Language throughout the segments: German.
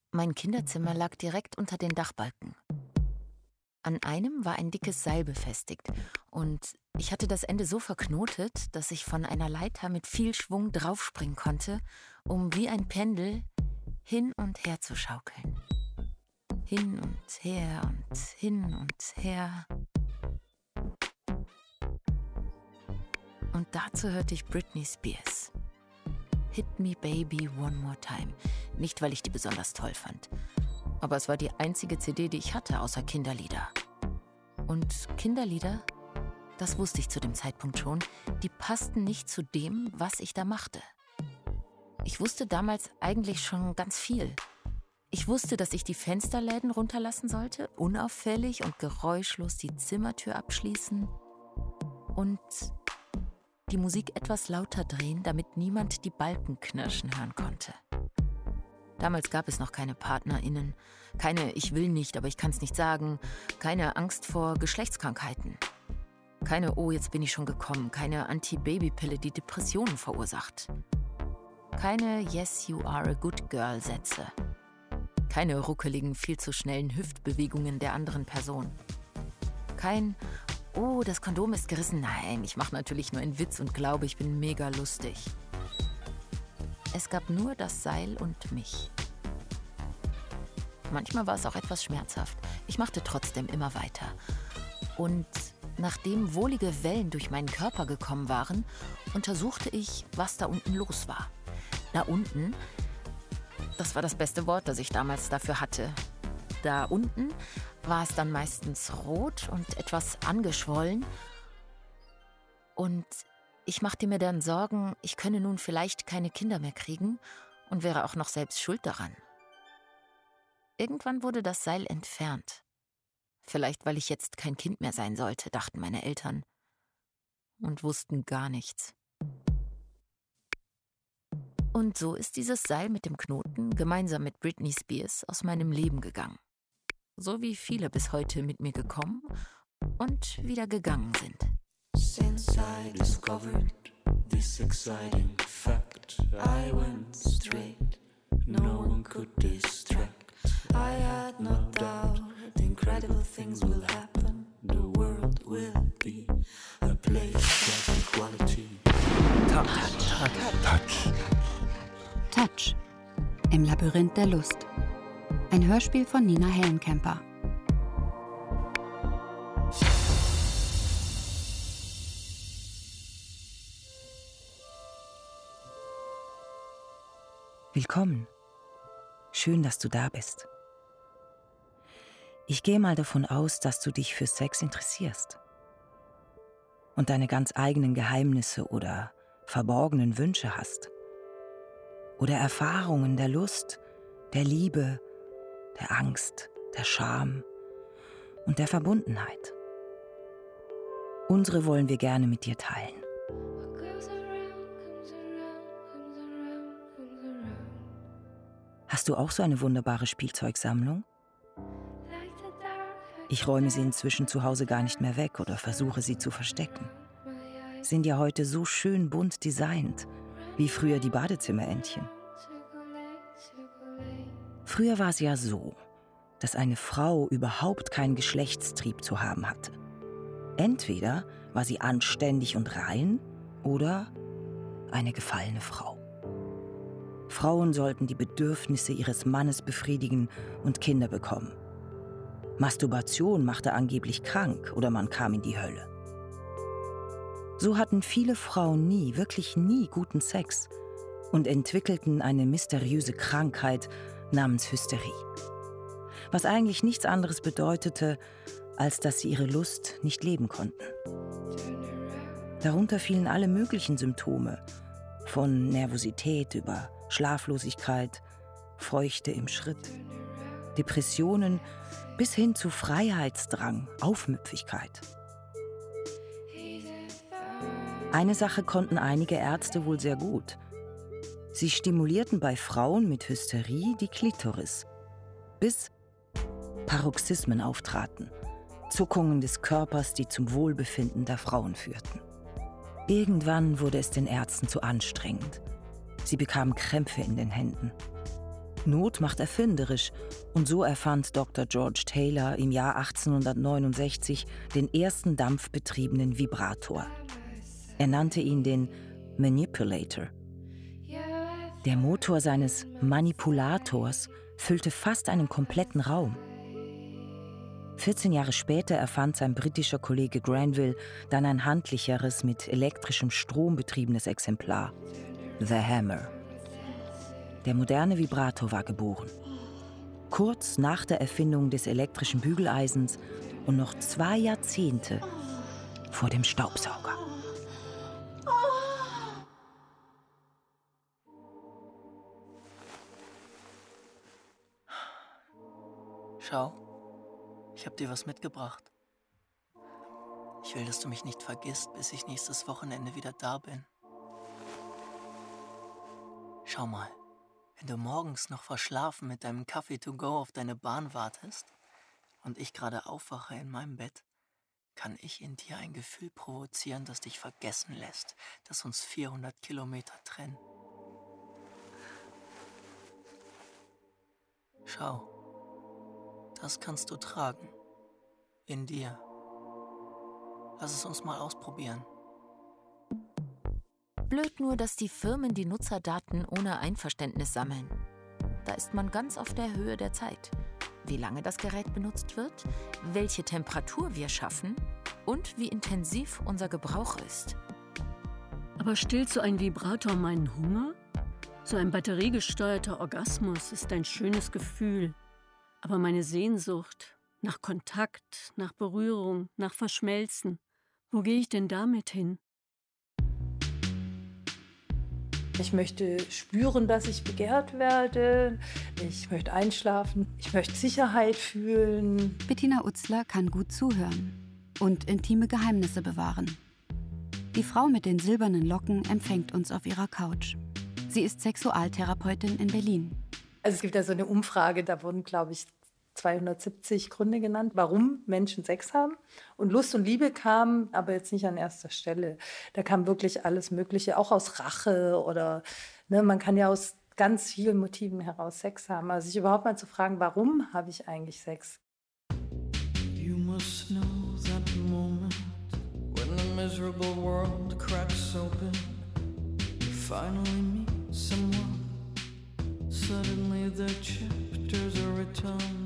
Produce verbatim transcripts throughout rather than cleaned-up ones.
Mein Kinderzimmer lag direkt unter den Dachbalken. An einem war ein dickes Seil befestigt und ich hatte das Ende so verknotet, dass ich von einer Leiter mit viel Schwung draufspringen konnte, um wie ein Pendel hin und her zu schaukeln. Hin und her und hin und her. Und dazu hörte ich Britney Spears. Hit Me Baby One More Time. Nicht, weil ich die besonders toll fand. Aber es war die einzige C D, die ich hatte, außer Kinderlieder. Und Kinderlieder, das wusste ich zu dem Zeitpunkt schon, die passten nicht zu dem, was ich da machte. Ich wusste damals eigentlich schon ganz viel. Ich wusste, dass ich die Fensterläden runterlassen sollte, unauffällig und geräuschlos die Zimmertür abschließen und die Musik etwas lauter drehen, damit niemand die Balken knirschen hören konnte. Damals gab es noch keine PartnerInnen, keine „Ich will nicht, aber ich kann's nicht sagen", keine Angst vor Geschlechtskrankheiten, keine „Oh, jetzt bin ich schon gekommen", keine Anti-Baby-Pille, die Depressionen verursacht, keine „Yes, you are a good girl" Sätze, keine ruckeligen, viel zu schnellen Hüftbewegungen der anderen Person, kein „Oh, das Kondom ist gerissen", nein, ich mache natürlich nur einen Witz und glaube, ich bin mega lustig. Es gab nur das Seil und mich. Manchmal war es auch etwas schmerzhaft. Ich machte trotzdem immer weiter. Und nachdem wohlige Wellen durch meinen Körper gekommen waren, untersuchte ich, was da unten los war. Da unten, das war das beste Wort, das ich damals dafür hatte. Da unten war es dann meistens rot und etwas angeschwollen. Und ich machte mir dann Sorgen, ich könne nun vielleicht keine Kinder mehr kriegen und wäre auch noch selbst schuld daran. Irgendwann wurde das Seil entfernt. Vielleicht, weil ich jetzt kein Kind mehr sein sollte, dachten meine Eltern. Und wussten gar nichts. Und so ist dieses Seil mit dem Knoten gemeinsam mit Britney Spears aus meinem Leben gegangen. So wie viele bis heute mit mir gekommen und wieder gegangen sind. Since I discovered this exciting fact, I went straight, no one could distract. I had no doubt, incredible things will happen. The world will be a place of equality. Touch, touch, touch. Touch. Im Labyrinth der Lust. Ein Hörspiel von Nina Hellenkemper. Willkommen. Schön, dass du da bist. Ich gehe mal davon aus, dass du dich für Sex interessierst und deine ganz eigenen Geheimnisse oder verborgenen Wünsche hast oder Erfahrungen der Lust, der Liebe, der Angst, der Scham und der Verbundenheit. Unsere wollen wir gerne mit dir teilen. Hast du auch so eine wunderbare Spielzeugsammlung? Ich räume sie inzwischen zu Hause gar nicht mehr weg oder versuche sie zu verstecken. Sind ja heute so schön bunt designt, wie früher die Badezimmerentchen. Früher war es ja so, dass eine Frau überhaupt keinen Geschlechtstrieb zu haben hatte. Entweder war sie anständig und rein oder eine gefallene Frau. Frauen sollten die Bedürfnisse ihres Mannes befriedigen und Kinder bekommen. Masturbation machte angeblich krank oder man kam in die Hölle. So hatten viele Frauen nie, wirklich nie guten Sex und entwickelten eine mysteriöse Krankheit namens Hysterie. Was eigentlich nichts anderes bedeutete, als dass sie ihre Lust nicht leben konnten. Darunter fielen alle möglichen Symptome, von Nervosität über Schlaflosigkeit, Feuchte im Schritt, Depressionen bis hin zu Freiheitsdrang, Aufmüpfigkeit. Eine Sache konnten einige Ärzte wohl sehr gut. Sie stimulierten bei Frauen mit Hysterie die Klitoris, bis Paroxysmen auftraten, Zuckungen des Körpers, die zum Wohlbefinden der Frauen führten. Irgendwann wurde es den Ärzten zu anstrengend. Sie bekamen Krämpfe in den Händen. Not macht erfinderisch und so erfand Doktor George Taylor im Jahr achtzehnhundertneunundsechzig den ersten dampfbetriebenen Vibrator. Er nannte ihn den Manipulator. Der Motor seines Manipulators füllte fast einen kompletten Raum. vierzehn Jahre später erfand sein britischer Kollege Granville dann ein handlicheres, mit elektrischem Strom betriebenes Exemplar, The Hammer. Der moderne Vibrator war geboren. Kurz nach der Erfindung des elektrischen Bügeleisens und noch zwei Jahrzehnte vor dem Staubsauger. Schau, ich hab dir was mitgebracht. Ich will, dass du mich nicht vergisst, bis ich nächstes Wochenende wieder da bin. Schau mal, wenn du morgens noch verschlafen mit deinem Kaffee to go auf deine Bahn wartest und ich gerade aufwache in meinem Bett, kann ich in dir ein Gefühl provozieren, das dich vergessen lässt, das uns vierhundert Kilometer trennen. Schau, das kannst du tragen. In dir. Lass es uns mal ausprobieren. Blöd nur, dass die Firmen die Nutzerdaten ohne Einverständnis sammeln. Da ist man ganz auf der Höhe der Zeit. Wie lange das Gerät benutzt wird, welche Temperatur wir schaffen und wie intensiv unser Gebrauch ist. Aber stillt so ein Vibrator meinen Hunger? So ein batteriegesteuerter Orgasmus ist ein schönes Gefühl. Aber meine Sehnsucht nach Kontakt, nach Berührung, nach Verschmelzen, wo gehe ich denn damit hin? Ich möchte spüren, dass ich begehrt werde. Ich möchte einschlafen. Ich möchte Sicherheit fühlen. Bettina Utzler kann gut zuhören und intime Geheimnisse bewahren. Die Frau mit den silbernen Locken empfängt uns auf ihrer Couch. Sie ist Sexualtherapeutin in Berlin. Also es gibt ja so eine Umfrage, da wurden, glaube ich, zweihundertsiebzig Gründe genannt, warum Menschen Sex haben. Und Lust und Liebe kam aber jetzt nicht an erster Stelle. Da kam wirklich alles Mögliche, auch aus Rache oder ne, man kann ja aus ganz vielen Motiven heraus Sex haben. Also sich überhaupt mal zu fragen, warum habe ich eigentlich Sex? You must know that moment when the miserable world cracks open. You finally meet someone. Suddenly the chapters are written.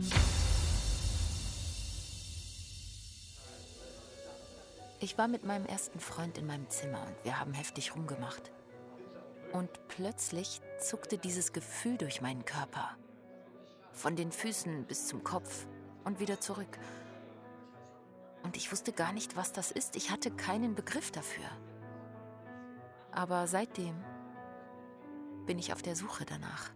Ich war mit meinem ersten Freund in meinem Zimmer und wir haben heftig rumgemacht. Und plötzlich zuckte dieses Gefühl durch meinen Körper. Von den Füßen bis zum Kopf und wieder zurück. Und ich wusste gar nicht, was das ist. Ich hatte keinen Begriff dafür. Aber seitdem bin ich auf der Suche danach.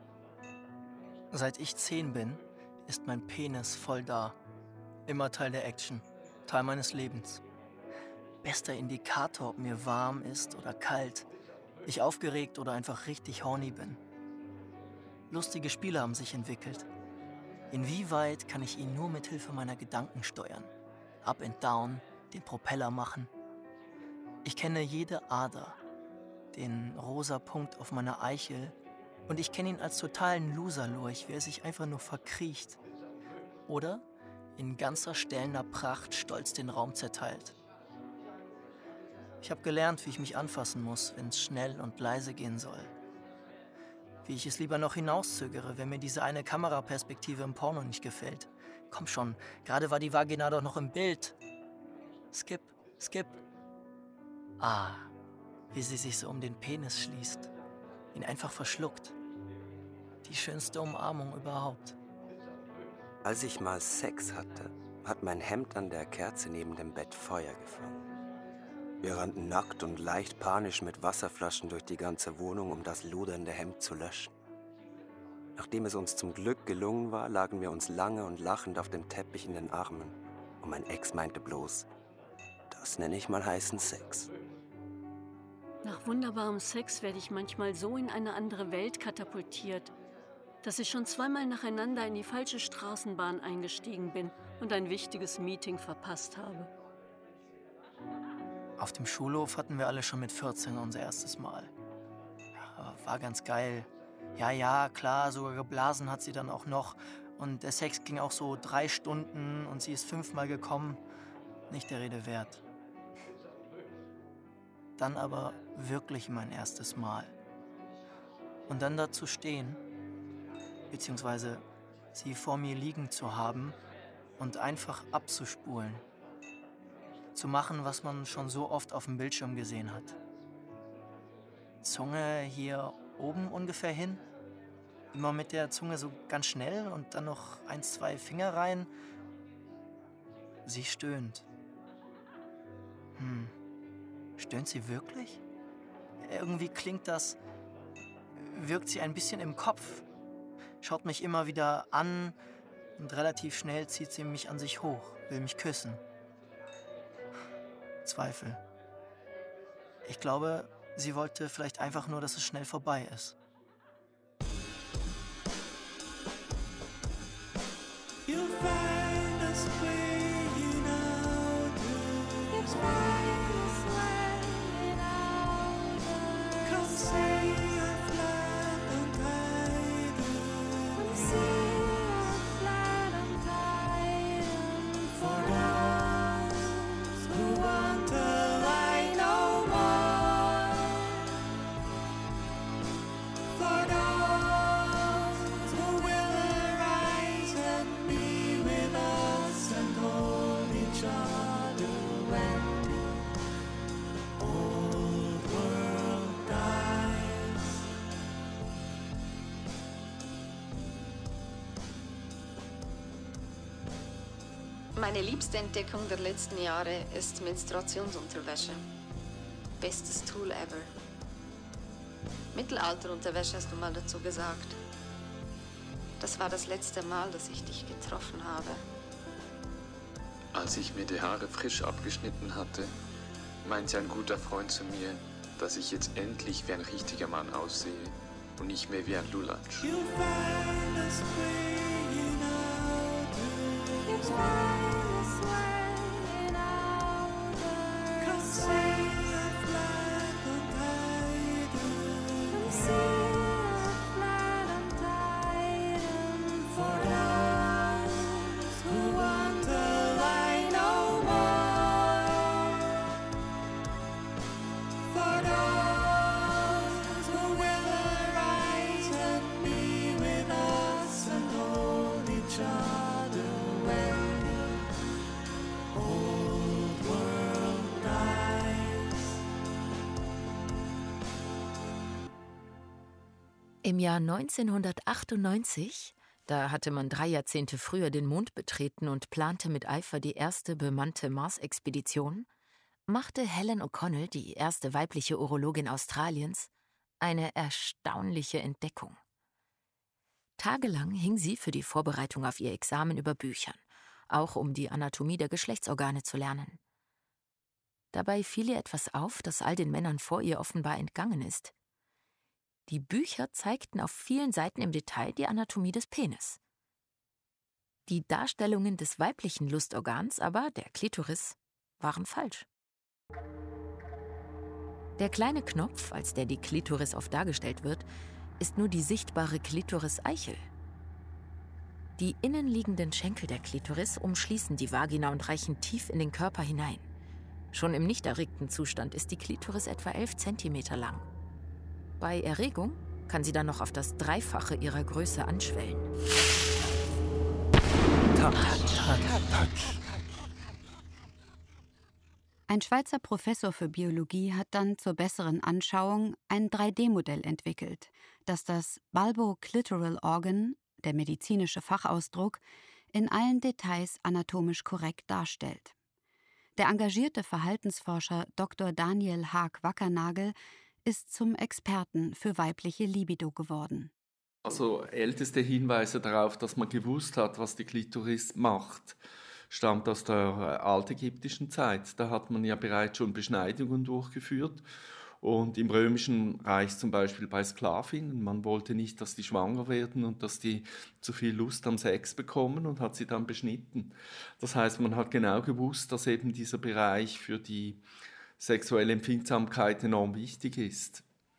Seit ich zehn bin, ist mein Penis voll da. Immer Teil der Action, Teil meines Lebens. Bester Indikator, ob mir warm ist oder kalt, ich aufgeregt oder einfach richtig horny bin. Lustige Spiele haben sich entwickelt. Inwieweit kann ich ihn nur mit Hilfe meiner Gedanken steuern? Up and down, den Propeller machen. Ich kenne jede Ader, den rosa Punkt auf meiner Eichel. Und ich kenne ihn als totalen Loserlurch, wie er sich einfach nur verkriecht. Oder in ganzer stellender Pracht stolz den Raum zerteilt. Ich habe gelernt, wie ich mich anfassen muss, wenn es schnell und leise gehen soll. Wie ich es lieber noch hinauszögere, wenn mir diese eine Kameraperspektive im Porno nicht gefällt. Komm schon, gerade war die Vagina doch noch im Bild. Skip, skip. Ah, wie sie sich so um den Penis schließt. Ihn einfach verschluckt. Die schönste Umarmung überhaupt. Als ich mal Sex hatte, hat mein Hemd an der Kerze neben dem Bett Feuer gefangen. Wir rannten nackt und leicht panisch mit Wasserflaschen durch die ganze Wohnung, um das lodernde Hemd zu löschen. Nachdem es uns zum Glück gelungen war, lagen wir uns lange und lachend auf dem Teppich in den Armen. Und mein Ex meinte bloß, das nenne ich mal heißen Sex. Nach wunderbarem Sex werde ich manchmal so in eine andere Welt katapultiert, dass ich schon zweimal nacheinander in die falsche Straßenbahn eingestiegen bin und ein wichtiges Meeting verpasst habe. Auf dem Schulhof hatten wir alle schon mit vierzehn unser erstes Mal. Ja, war ganz geil. Ja, ja, klar, sogar geblasen hat sie dann auch noch. Und der Sex ging auch so drei Stunden und sie ist fünfmal gekommen. Nicht der Rede wert. Dann aber wirklich mein erstes Mal. Und dann da zu stehen, beziehungsweise sie vor mir liegen zu haben und einfach abzuspulen. Zu machen, was man schon so oft auf dem Bildschirm gesehen hat. Zunge hier oben ungefähr hin. Immer mit der Zunge so ganz schnell und dann noch ein, zwei Finger rein. Sie stöhnt. Hm, stöhnt sie wirklich? Irgendwie klingt das, wirkt sie ein bisschen im Kopf. Schaut mich immer wieder an und relativ schnell zieht sie mich an sich hoch, will mich küssen. Zweifel. Ich glaube, sie wollte vielleicht einfach nur, dass es schnell vorbei ist. You'll find us playing out. You'll find us laying out. Come see a flat and tide. Come see a flat and tide. For those who want to lie no more. For those who will arise and be with us and hold each other when the old world dies. Meine liebste Entdeckung der letzten Jahre ist Menstruationsunterwäsche. Bestes Tool ever. Mittelalterunterwäsche hast du mal dazu gesagt. Das war das letzte Mal, dass ich dich getroffen habe. Als ich mir die Haare frisch abgeschnitten hatte, meinte ein guter Freund zu mir, dass ich jetzt endlich wie ein richtiger Mann aussehe und nicht mehr wie ein Lulatsch. You'll find us playing out. You'll find us laying out. Come see a flat and tide. Come see a flat and tide. For those who want to lie no more. For those who will arise and be with us and hold each other when the old world dies. Im Jahr neunzehnhundertachtundneunzig, da hatte man drei Jahrzehnte früher den Mond betreten und plante mit Eifer die erste bemannte Mars-Expedition, machte Helen O'Connell, die erste weibliche Urologin Australiens, eine erstaunliche Entdeckung. Tagelang hing sie für die Vorbereitung auf ihr Examen über Büchern, auch um die Anatomie der Geschlechtsorgane zu lernen. Dabei fiel ihr etwas auf, das all den Männern vor ihr offenbar entgangen ist. Die Bücher zeigten auf vielen Seiten im Detail die Anatomie des Penis. Die Darstellungen des weiblichen Lustorgans aber, der Klitoris, waren falsch. Der kleine Knopf, als der die Klitoris oft dargestellt wird, ist nur die sichtbare Klitoris-Eichel. Die innenliegenden Schenkel der Klitoris umschließen die Vagina und reichen tief in den Körper hinein. Schon im nicht erregten Zustand ist die Klitoris etwa elf Zentimeter lang. Bei Erregung kann sie dann noch auf das Dreifache ihrer Größe anschwellen. Touch, touch, touch. Ein Schweizer Professor für Biologie hat dann zur besseren Anschauung ein drei D Modell entwickelt, das das Bulboclitoral Organ, der medizinische Fachausdruck, in allen Details anatomisch korrekt darstellt. Der engagierte Verhaltensforscher Doktor Daniel Haag-Wackernagel ist zum Experten für weibliche Libido geworden. Also älteste Hinweise darauf, dass man gewusst hat, was die Klitoris macht, stammt aus der altägyptischen Zeit. Da hat man ja bereits schon Beschneidungen durchgeführt. Und im Römischen Reich zum Beispiel bei Sklavinnen. Man wollte nicht, dass die schwanger werden und dass die zu viel Lust am Sex bekommen und hat sie dann beschnitten. Das heißt, man hat genau gewusst, dass eben dieser Bereich für die sexuelle Empfindsamkeit enorm wichtig ist.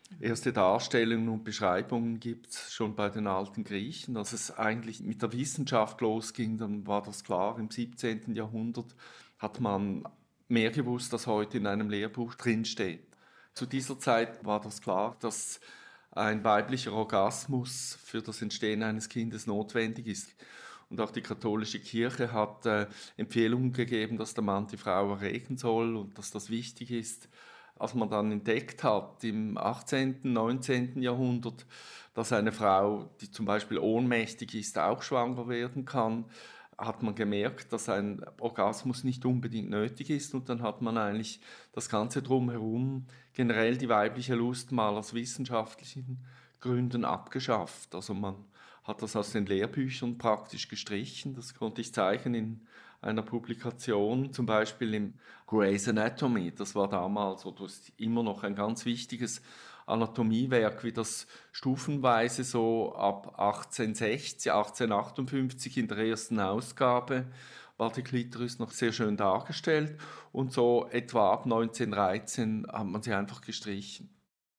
Erste Darstellungen und Beschreibungen gibt es schon bei den alten Griechen. Dass es eigentlich mit der Wissenschaft losging, dann war das klar. Im siebzehnten Jahrhundert hat man mehr gewusst, als heute in einem Lehrbuch drinsteht. Zu dieser Zeit war das klar, dass ein weiblicher Orgasmus für das Entstehen eines Kindes notwendig ist. Und auch die katholische Kirche hat äh, Empfehlungen gegeben, dass der Mann die Frau erregen soll und dass das wichtig ist. Als man dann entdeckt hat im achtzehnten, neunzehnten Jahrhundert, dass eine Frau, die zum Beispiel ohnmächtig ist, auch schwanger werden kann, hat man gemerkt, dass ein Orgasmus nicht unbedingt nötig ist. Und dann hat man eigentlich das Ganze drumherum, generell die weibliche Lust, mal aus wissenschaftlichen Gründen abgeschafft. Also man hat das aus den Lehrbüchern praktisch gestrichen. Das konnte ich zeigen in einer Publikation, zum Beispiel im Grey's Anatomy. Das war damals, oder ist immer noch ein ganz wichtiges Anatomiewerk, wie das stufenweise so ab achtzehnhundertsechzig, achtzehnhundertachtundfünfzig in der ersten Ausgabe war die Klitoris noch sehr schön dargestellt. Und so etwa ab neunzehnhundertdreizehn hat man sie einfach gestrichen.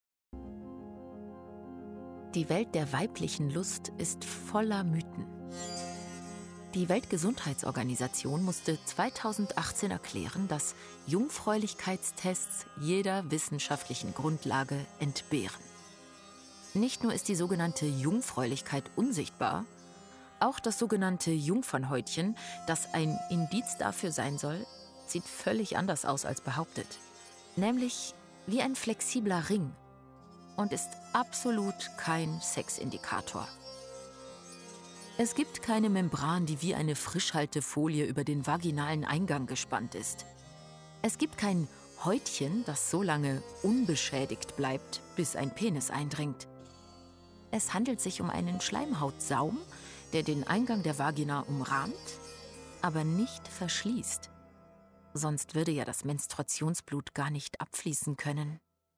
Die Welt der weiblichen Lust ist voller Mythen. Die Weltgesundheitsorganisation musste zweitausendachtzehn erklären, dass Jungfräulichkeitstests jeder wissenschaftlichen Grundlage entbehren. Nicht nur ist die sogenannte Jungfräulichkeit unsichtbar, auch das sogenannte Jungfernhäutchen, das ein Indiz dafür sein soll, sieht völlig anders aus als behauptet. Nämlich wie ein flexibler Ring und ist absolut kein Sexindikator. Es gibt keine Membran, die wie eine Frischhaltefolie über den vaginalen Eingang gespannt ist. Es gibt kein Häutchen, das so lange unbeschädigt bleibt, bis ein Penis eindringt. Es handelt sich um einen Schleimhautsaum, der den Eingang der Vagina umrahmt, aber nicht verschließt. Sonst würde ja das Menstruationsblut gar nicht abfließen können.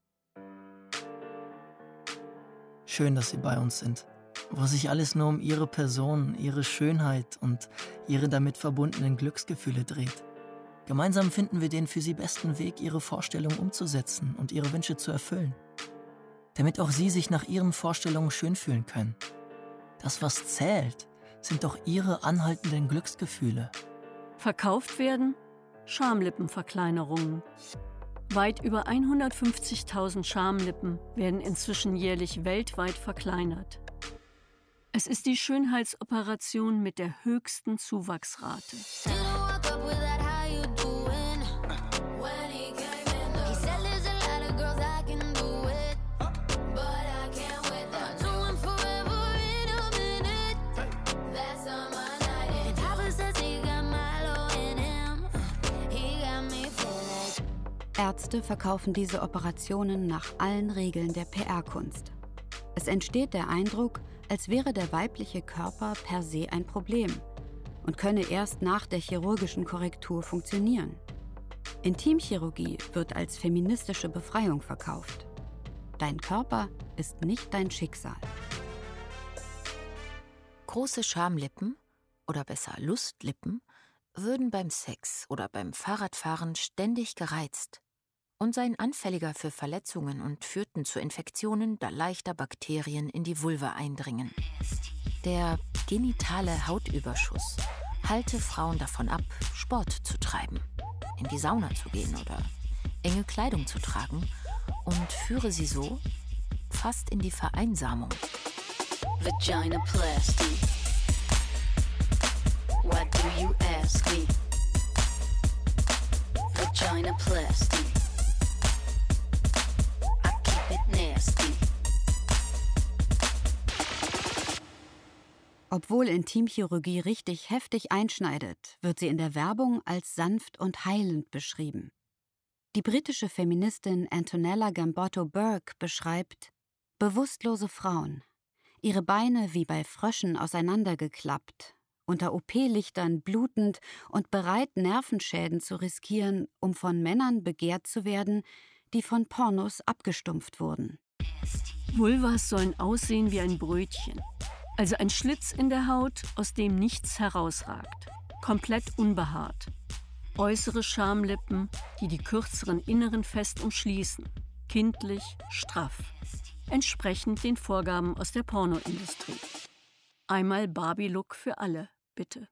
Schön, dass Sie bei uns sind. Wo sich alles nur um Ihre Person, Ihre Schönheit und Ihre damit verbundenen Glücksgefühle dreht. Gemeinsam finden wir den für Sie besten Weg, Ihre Vorstellungen umzusetzen und Ihre Wünsche zu erfüllen. Damit auch Sie sich nach Ihren Vorstellungen schön fühlen können. Das, was zählt, sind doch Ihre anhaltenden Glücksgefühle. Verkauft werden Schamlippenverkleinerungen. Weit über hundertfünfzigtausend Schamlippen werden inzwischen jährlich weltweit verkleinert. Es ist die Schönheitsoperation mit der höchsten Zuwachsrate. Ärzte verkaufen diese Operationen nach allen Regeln der P R-Kunst. Es entsteht der Eindruck, als wäre der weibliche Körper per se ein Problem und könne erst nach der chirurgischen Korrektur funktionieren. Intimchirurgie wird als feministische Befreiung verkauft. Dein Körper ist nicht dein Schicksal. Große Schamlippen, oder besser Lustlippen, würden beim Sex oder beim Fahrradfahren ständig gereizt und seien anfälliger für Verletzungen und führten zu Infektionen, da leichter Bakterien in die Vulva eindringen. Der genitale Hautüberschuss halte Frauen davon ab, Sport zu treiben, in die Sauna zu gehen oder enge Kleidung zu tragen und führe sie so fast in die Vereinsamung. Vaginoplasty. Why do you ask me? Vaginoplasty. I keep it nasty. Obwohl Intimchirurgie richtig heftig einschneidet, wird sie in der Werbung als sanft und heilend beschrieben. Die britische Feministin Antonella Gambotto Burke beschreibt bewusstlose Frauen, ihre Beine wie bei Fröschen auseinandergeklappt, unter O P-Lichtern blutend und bereit, Nervenschäden zu riskieren, um von Männern begehrt zu werden, die von Pornos abgestumpft wurden. Vulvas sollen aussehen wie ein Brötchen, also ein Schlitz in der Haut, aus dem nichts herausragt, komplett unbehaart. Äußere Schamlippen, die die kürzeren inneren fest umschließen, kindlich, straff. Entsprechend den Vorgaben aus der Pornoindustrie. Einmal Barbie-Look für alle, bitte.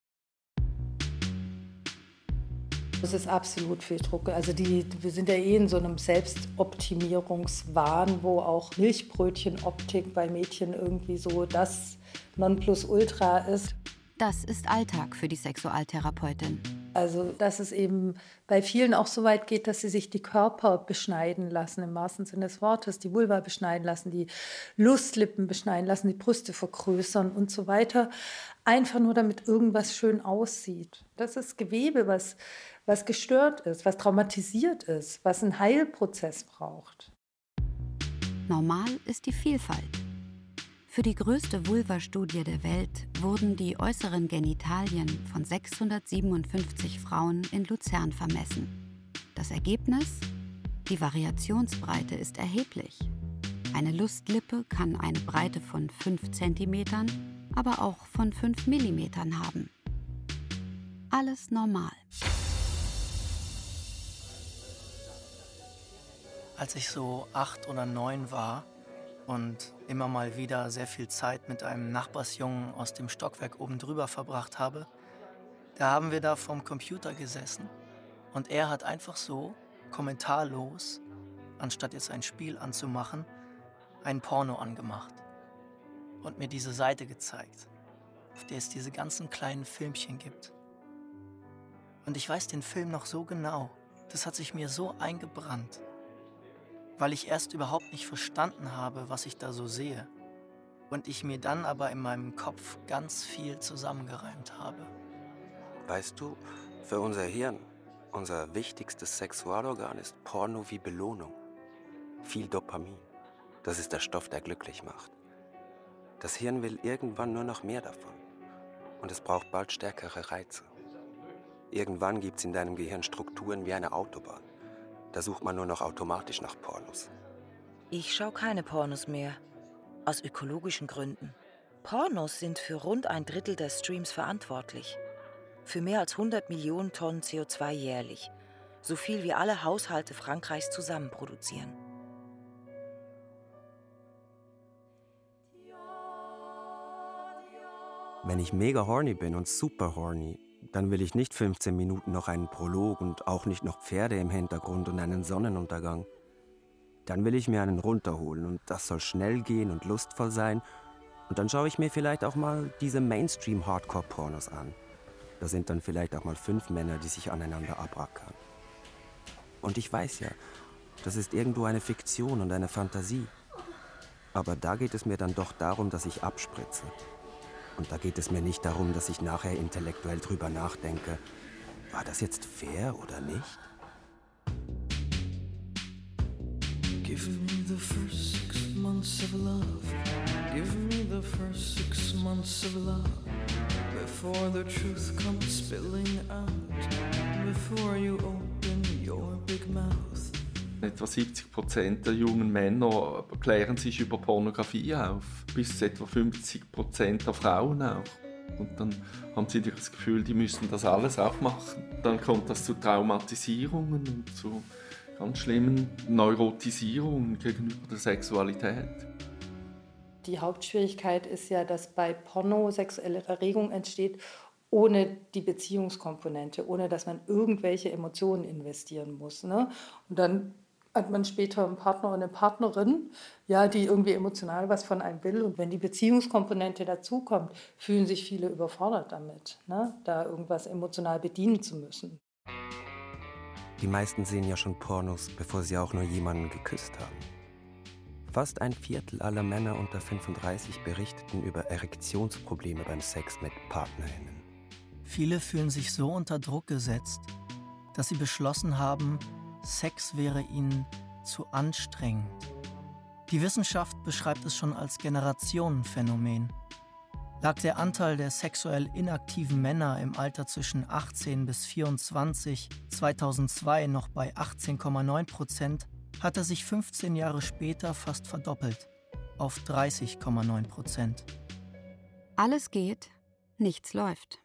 Es ist absolut viel Druck. Also die, wir sind ja eh in so einem Selbstoptimierungswahn, wo auch Milchbrötchenoptik bei Mädchen irgendwie so das Nonplusultra ist. Das ist Alltag für die Sexualtherapeutin. Also, dass es eben bei vielen auch so weit geht, dass sie sich die Körper beschneiden lassen, im wahrsten Sinne des Wortes, die Vulva beschneiden lassen, die Lustlippen beschneiden lassen, die Brüste vergrößern und so weiter. Einfach nur, damit irgendwas schön aussieht. Das ist Gewebe, was, was gestört ist, was traumatisiert ist, was einen Heilprozess braucht. Normal ist die Vielfalt. Für die größte Vulva-Studie der Welt wurden die äußeren Genitalien von sechshundertsiebenundfünfzig Frauen in Luzern vermessen. Das Ergebnis? Die Variationsbreite ist erheblich. Eine Lustlippe kann eine Breite von fünf Zentimetern, aber auch von fünf Millimetern haben. Alles normal. Als ich so acht oder neun war und immer mal wieder sehr viel Zeit mit einem Nachbarsjungen aus dem Stockwerk oben drüber verbracht habe, da haben wir da vorm Computer gesessen und er hat einfach so, kommentarlos, anstatt jetzt ein Spiel anzumachen, ein Porno angemacht und mir diese Seite gezeigt, auf der es diese ganzen kleinen Filmchen gibt. Und ich weiß den Film noch so genau, das hat sich mir so eingebrannt, weil ich erst überhaupt nicht verstanden habe, was ich da so sehe. Und ich mir dann aber in meinem Kopf ganz viel zusammengereimt habe. Weißt du, für unser Hirn, unser wichtigstes Sexualorgan ist Porno wie Belohnung. Viel Dopamin. Das ist der Stoff, der glücklich macht. Das Hirn will irgendwann nur noch mehr davon. Und es braucht bald stärkere Reize. Irgendwann gibt es in deinem Gehirn Strukturen wie eine Autobahn. Da sucht man nur noch automatisch nach Pornos. Ich schaue keine Pornos mehr. Aus ökologischen Gründen. Pornos sind für rund ein Drittel der Streams verantwortlich. Für mehr als hundert Millionen Tonnen C O zwei jährlich. So viel wie alle Haushalte Frankreichs zusammen produzieren. Wenn ich mega horny bin und super horny, dann will ich nicht fünfzehn Minuten noch einen Prolog und auch nicht noch Pferde im Hintergrund und einen Sonnenuntergang. Dann will ich mir einen runterholen und das soll schnell gehen und lustvoll sein. Und dann schaue ich mir vielleicht auch mal diese Mainstream-Hardcore-Pornos an. Da sind dann vielleicht auch mal fünf Männer, die sich aneinander abrackern. Und ich weiß ja, das ist irgendwo eine Fiktion und eine Fantasie. Aber da geht es mir dann doch darum, dass ich abspritze. Und da geht es mir nicht darum, dass ich nachher intellektuell drüber nachdenke, war das jetzt fair oder nicht? Give me the first six months of love. Give me the first six months of love. Before the truth comes spilling out. Before you open your big mouth. Etwa siebzig Prozent der jungen Männer klären sich über Pornografie auf, bis etwa fünfzig Prozent der Frauen auch. Und dann haben sie das Gefühl, die müssen das alles auch machen. Dann kommt das zu Traumatisierungen und zu ganz schlimmen Neurotisierungen gegenüber der Sexualität. Die Hauptschwierigkeit ist ja, dass bei Porno sexuelle Erregung entsteht, ohne die Beziehungskomponente, ohne dass man irgendwelche Emotionen investieren muss. Ne? Und dann hat man später einen Partner und eine Partnerin, ja, die irgendwie emotional was von einem will. Und wenn die Beziehungskomponente dazukommt, fühlen sich viele überfordert damit, ne? Da irgendwas emotional bedienen zu müssen. Die meisten sehen ja schon Pornos, bevor sie auch nur jemanden geküsst haben. Fast ein Viertel aller Männer unter fünfunddreißig berichteten über Erektionsprobleme beim Sex mit PartnerInnen. Viele fühlen sich so unter Druck gesetzt, dass sie beschlossen haben, Sex wäre ihnen zu anstrengend. Die Wissenschaft beschreibt es schon als Generationenphänomen. Lag der Anteil der sexuell inaktiven Männer im Alter zwischen achtzehn bis vierundzwanzig zweitausendzwei noch bei achtzehn Komma neun Prozent, hat er sich fünfzehn Jahre später fast verdoppelt, auf dreißig Komma neun Prozent. Alles geht, nichts läuft.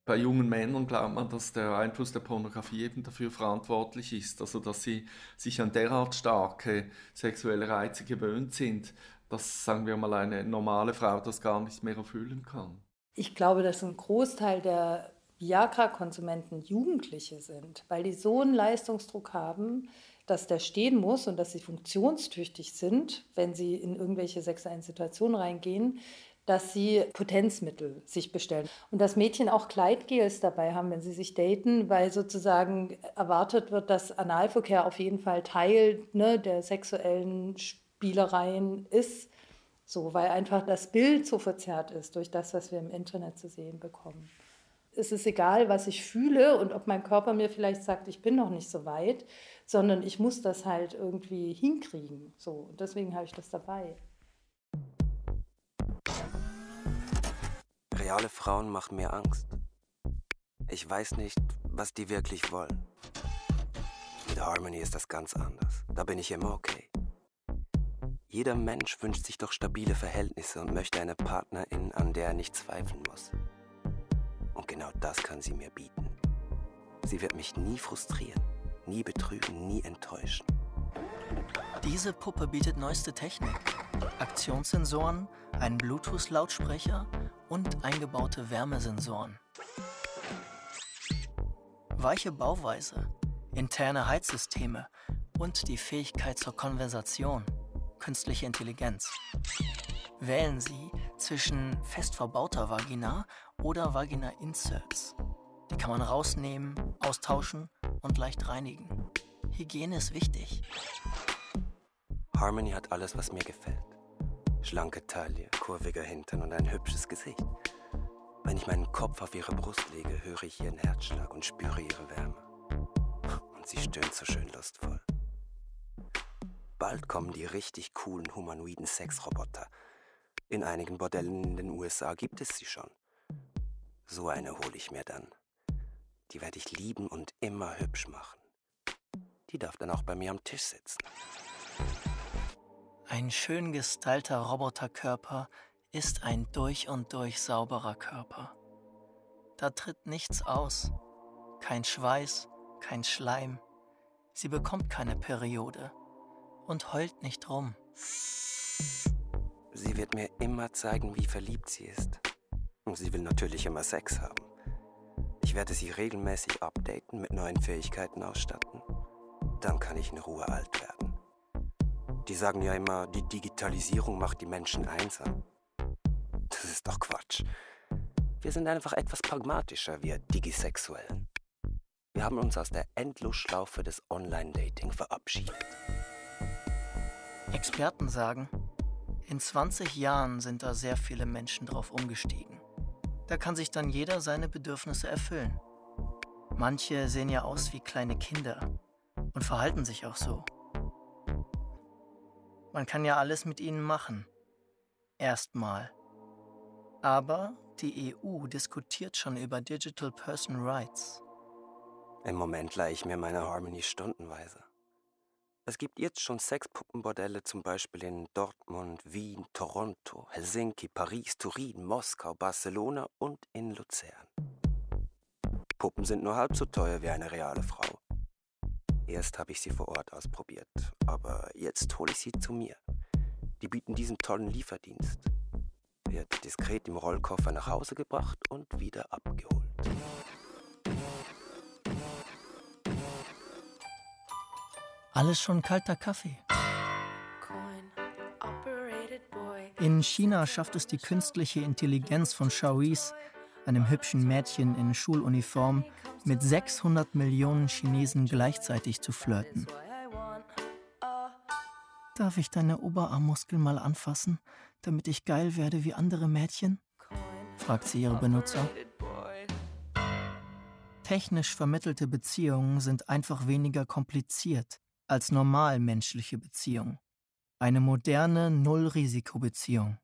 Bei jungen Männern glaubt man, dass der Einfluss der Pornografie eben dafür verantwortlich ist, also dass sie sich an derart starke sexuelle Reize gewöhnt sind, dass, sagen wir mal, eine normale Frau das gar nicht mehr erfüllen kann. Ich glaube, dass ein Großteil der Viagra-Konsumenten Jugendliche sind, weil die so einen Leistungsdruck haben, dass der stehen muss und dass sie funktionstüchtig sind, wenn sie in irgendwelche sexuellen Situationen reingehen, dass sie Potenzmittel sich bestellen. Und dass Mädchen auch Kleidgels dabei haben, wenn sie sich daten, weil sozusagen erwartet wird, dass Analverkehr auf jeden Fall Teil, ne, der sexuellen Spielereien ist. So, weil einfach das Bild so verzerrt ist durch das, was wir im Internet zu sehen bekommen. Es ist egal, was ich fühle und ob mein Körper mir vielleicht sagt, ich bin noch nicht so weit, sondern ich muss das halt irgendwie hinkriegen. So, und deswegen habe ich das dabei. Reale Frauen machen mir Angst. Ich weiß nicht, was die wirklich wollen. Mit Harmony ist das ganz anders. Da bin ich immer okay. Jeder Mensch wünscht sich doch stabile Verhältnisse und möchte eine Partnerin, an der er nicht zweifeln muss. Und genau das kann sie mir bieten. Sie wird mich nie frustrieren, nie betrügen, nie enttäuschen. Diese Puppe bietet neueste Technik. Aktionssensoren, einen Bluetooth-Lautsprecher und eingebaute Wärmesensoren. Weiche Bauweise, interne Heizsysteme und die Fähigkeit zur Konversation, künstliche Intelligenz. Wählen Sie zwischen fest verbauter Vagina oder Vagina-Inserts. Die kann man rausnehmen, austauschen und leicht reinigen. Hygiene ist wichtig. Harmony hat alles, was mir gefällt. Schlanke Taille, kurviger Hintern und ein hübsches Gesicht. Wenn ich meinen Kopf auf ihre Brust lege, höre ich ihren Herzschlag und spüre ihre Wärme. Und sie stöhnt so schön lustvoll. Bald kommen die richtig coolen humanoiden Sexroboter. In einigen Bordellen in den U S A gibt es sie schon. So eine hole ich mir dann. Die werde ich lieben und immer hübsch machen. Die darf dann auch bei mir am Tisch sitzen. Ein schön gestylter Roboterkörper ist ein durch und durch sauberer Körper. Da tritt nichts aus. Kein Schweiß, kein Schleim. Sie bekommt keine Periode und heult nicht rum. Sie wird mir immer zeigen, wie verliebt sie ist. Und sie will natürlich immer Sex haben. Ich werde sie regelmäßig updaten, mit neuen Fähigkeiten ausstatten. Dann kann ich in Ruhe alt werden. Die sagen ja immer, die Digitalisierung macht die Menschen einsam. Das ist doch Quatsch. Wir sind einfach etwas pragmatischer, wir Digisexuellen. Wir haben uns aus der Endlosschlaufe des Online-Dating verabschiedet. Experten sagen, in zwanzig Jahren sind da sehr viele Menschen drauf umgestiegen. Da kann sich dann jeder seine Bedürfnisse erfüllen. Manche sehen ja aus wie kleine Kinder und verhalten sich auch so. Man kann ja alles mit ihnen machen. Erstmal. Aber die E U diskutiert schon über Digital Person Rights. Im Moment leihe ich mir meine Harmony stundenweise. Es gibt jetzt schon Sexpuppenbordelle, zum Beispiel in Dortmund, Wien, Toronto, Helsinki, Paris, Turin, Moskau, Barcelona und in Luzern. Puppen sind nur halb so teuer wie eine reale Frau. Erst habe ich sie vor Ort ausprobiert, aber jetzt hole ich sie zu mir. Die bieten diesen tollen Lieferdienst. Wird diskret im Rollkoffer nach Hause gebracht und wieder abgeholt. Alles schon kalter Kaffee. In China schafft es die künstliche Intelligenz von Xiaois, einem hübschen Mädchen in Schuluniform, mit sechshundert Millionen Chinesen gleichzeitig zu flirten. Darf ich deine Oberarmmuskeln mal anfassen, damit ich geil werde wie andere Mädchen? Fragt sie ihre Benutzer. Technisch vermittelte Beziehungen sind einfach weniger kompliziert als normal menschliche Beziehungen. Eine moderne Null-Risiko-Beziehung.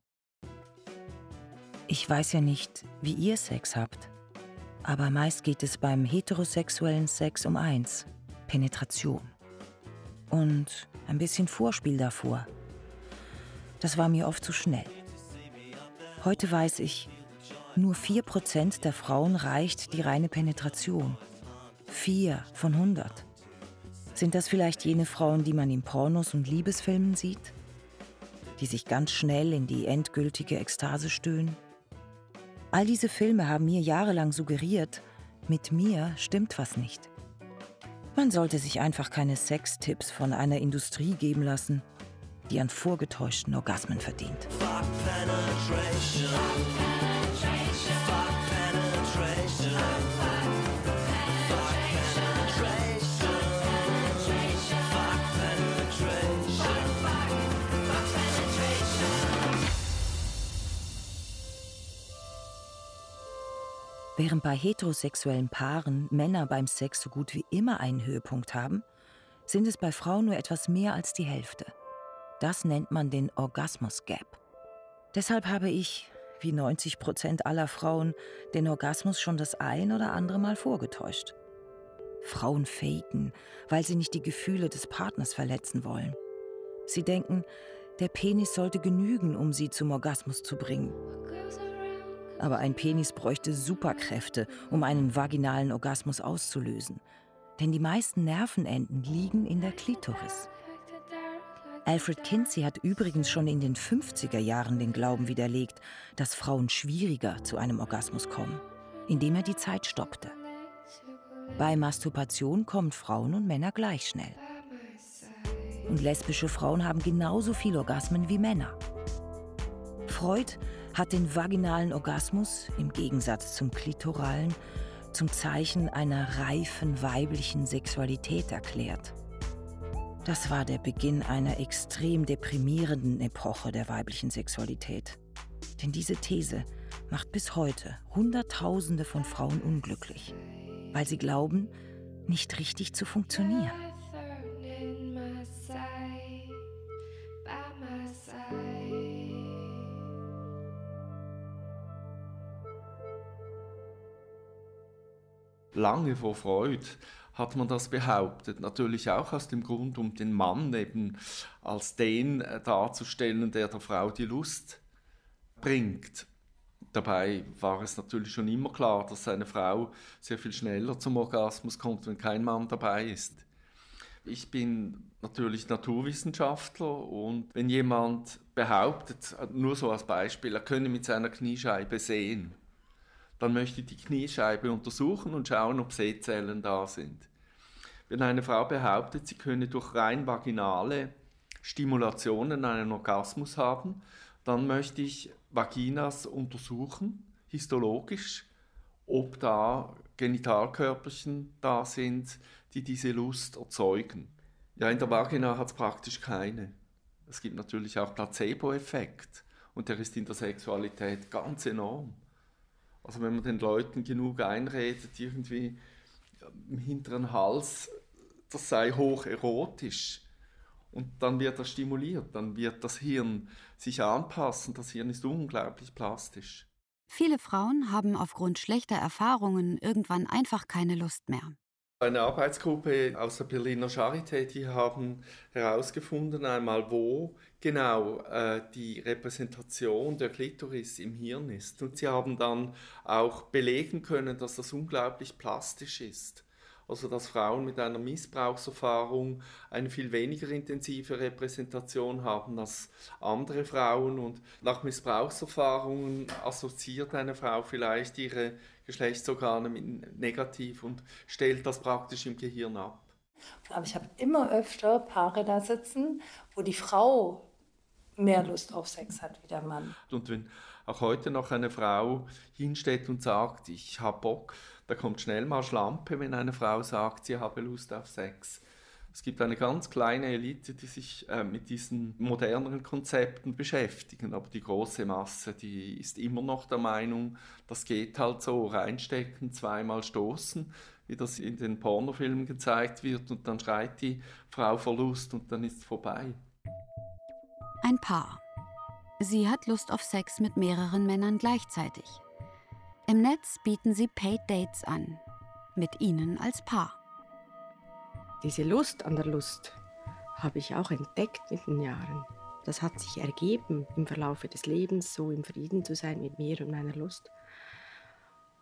Ich weiß ja nicht, wie ihr Sex habt. Aber meist geht es beim heterosexuellen Sex um eins: Penetration. Und ein bisschen Vorspiel davor. Das war mir oft zu schnell. Heute weiß ich, Nur vier Prozent der Frauen reicht die reine Penetration. Vier von hundert. Sind das vielleicht jene Frauen, die man in Pornos und Liebesfilmen sieht? Die sich ganz schnell in die endgültige Ekstase stöhnen? All diese Filme haben mir jahrelang suggeriert, mit mir stimmt was nicht. Man sollte sich einfach keine Sextipps von einer Industrie geben lassen, die an vorgetäuschten Orgasmen verdient. Fuck penetration. Fuck penetration. Fuck penetration. Fuck penetration. Fuck penetration. Fuck penetration. Während bei heterosexuellen Paaren Männer beim Sex so gut wie immer einen Höhepunkt haben, sind es bei Frauen nur etwas mehr als die Hälfte. Das nennt man den Orgasmus-Gap. Deshalb habe ich, wie neunzig Prozent aller Frauen, den Orgasmus schon das ein oder andere Mal vorgetäuscht. Frauen faken, weil sie nicht die Gefühle des Partners verletzen wollen. Sie denken, der Penis sollte genügen, um sie zum Orgasmus zu bringen. Aber ein Penis bräuchte Superkräfte, um einen vaginalen Orgasmus auszulösen. Denn die meisten Nervenenden liegen in der Klitoris. Alfred Kinsey hat übrigens schon in den fünfziger Jahren den Glauben widerlegt, dass Frauen schwieriger zu einem Orgasmus kommen, indem er die Zeit stoppte. Bei Masturbation kommen Frauen und Männer gleich schnell. Und lesbische Frauen haben genauso viele Orgasmen wie Männer. Freud hat den vaginalen Orgasmus, im Gegensatz zum klitoralen, zum Zeichen einer reifen weiblichen Sexualität erklärt. Das war der Beginn einer extrem deprimierenden Epoche der weiblichen Sexualität. Denn diese These macht bis heute Hunderttausende von Frauen unglücklich, weil sie glauben, nicht richtig zu funktionieren. Lange vor Freud hat man das behauptet, natürlich auch aus dem Grund, um den Mann eben als den darzustellen, der der Frau die Lust bringt. Dabei war es natürlich schon immer klar, dass eine Frau sehr viel schneller zum Orgasmus kommt, wenn kein Mann dabei ist. Ich bin natürlich Naturwissenschaftler und wenn jemand behauptet, nur so als Beispiel, er könne mit seiner Kniescheibe sehen, dann möchte ich die Kniescheibe untersuchen und schauen, ob Sehzellen da sind. Wenn eine Frau behauptet, sie könne durch rein vaginale Stimulationen einen Orgasmus haben, dann möchte ich Vaginas untersuchen, histologisch, ob da Genitalkörperchen da sind, die diese Lust erzeugen. Ja, in der Vagina hat es praktisch keine. Es gibt natürlich auch Placebo-Effekt und der ist in der Sexualität ganz enorm. Also wenn man den Leuten genug einredet, irgendwie im hinteren Hals, das sei hoch erotisch. Und dann wird das stimuliert, dann wird das Hirn sich anpassen. Das Hirn ist unglaublich plastisch. Viele Frauen haben aufgrund schlechter Erfahrungen irgendwann einfach keine Lust mehr. Eine Arbeitsgruppe aus der Berliner Charité, die haben herausgefunden, einmal wo genau äh, die Repräsentation der Klitoris im Hirn ist. Und sie haben dann auch belegen können, dass das unglaublich plastisch ist. Also dass Frauen mit einer Missbrauchserfahrung eine viel weniger intensive Repräsentation haben als andere Frauen. Und nach Missbrauchserfahrungen assoziiert eine Frau vielleicht ihre Geschlechtsorgane mit negativ und stellt das praktisch im Gehirn ab. Aber ich habe immer öfter Paare da sitzen, wo die Frau mehr Lust auf Sex hat wie der Mann. Und wenn auch heute noch eine Frau hinsteht und sagt, ich habe Bock, da kommt schnell mal Schlampe, wenn eine Frau sagt, sie habe Lust auf Sex. Es gibt eine ganz kleine Elite, die sich äh, mit diesen moderneren Konzepten beschäftigen, aber die große Masse, die ist immer noch der Meinung, das geht halt so, reinstecken, zweimal stoßen, wie das in den Pornofilmen gezeigt wird und dann schreit die Frau vor Lust und dann ist es vorbei. Ein Paar. Sie hat Lust auf Sex mit mehreren Männern gleichzeitig. Im Netz bieten sie Paid Dates an, mit ihnen als Paar. Diese Lust an der Lust habe ich auch entdeckt mit den Jahren. Das hat sich ergeben, im Verlauf des Lebens so im Frieden zu sein mit mir und meiner Lust.